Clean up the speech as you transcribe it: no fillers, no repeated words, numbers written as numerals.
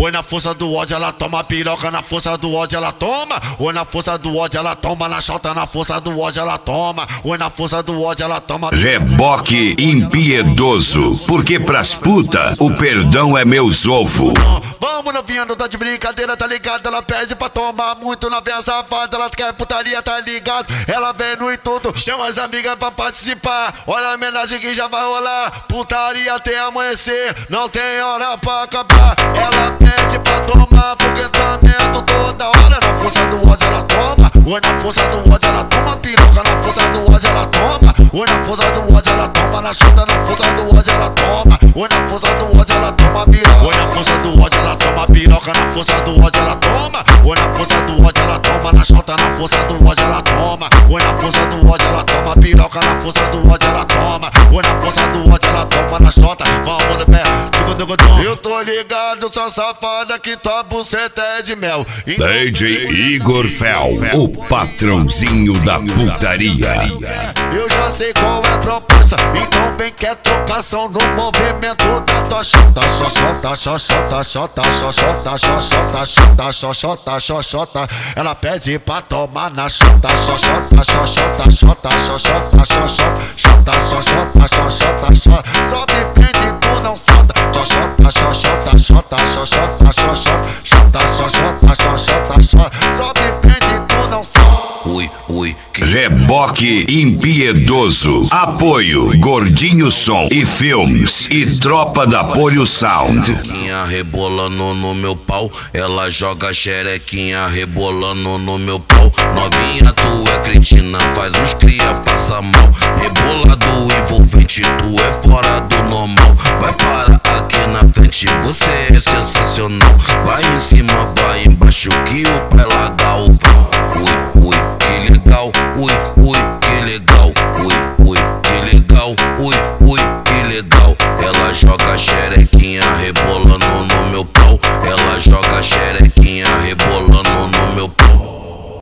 Oi, na força do ódio ela toma piroca, na força do ódio ela toma. Oi, na força do ódio ela toma, na chota, na força do ódio ela toma. Oi, na força do ódio ela toma. Reboque impiedoso, porque pras puta o perdão é meus ovo. Vamos novinha, não tá de brincadeira, tá ligado? Ela pede pra tomar muito, novinha safada, ela quer putaria, tá ligado? Ela vem no intuito, chama as amigas pra participar. Olha a homenagem que já vai rolar, putaria até amanhecer, não tem hora pra acabar. Ela pede pra tomar foguetamento toda hora, na força do ódio ela toma. Oi, na força do ódio ela toma piroca, na força do ódio ela toma. Oi, na força do ódio ela toma, na chota, na força do ódio ela toma. Oi, na força do ódio ela toma piroca. Oi, na força do ódio ela toma piroca, na força do ódio ela toma. Oi, na força do ódio ela toma, na chota, na força do ódio ela toma. Oi, na força do ódio ela toma piroca, na força do ódio ela toma. Oi, na força do ódio ela toma, na chota, vamos no pé. Eu tô ligado, sua safada, que tua buceta é de mel. DJ Igor Fel, o patrãozinho da putaria. Eu já sei qual é a proposta, então vem que é trocação no movimento da tua chota. Xoxota, xoxota, xota, xoxota, xoxota, xota, xoxota, xoxota. Ela pede pra tomar na xota. Xoxota, xoxota, xota, xoxota, xoxota, xota, xoxota, xoxota, xota. Sobe, prende, tu não solta. Xoxota, xoxota, xota, xoxota, xoxota, xota, xoxota, xoxota, xota. Sobe, prende, tu não solta. Ui, ui. Reboque impiedoso. Apoio Gordinho Som e Filmes e Tropa da Polio Sound. Rebolando no meu pau, ela joga xerequinha rebolando no meu pau. Novinha, tu é cretina, faz os cria passa mal. Rebolado envolvente, tu é fora do normal. Vai para aqui na frente, você é sensacional. Vai em cima, vai embaixo, que o pai larga o vão. Ui, ui, que legal. Ui, ui, que legal. Ui, ui, que legal. Ui,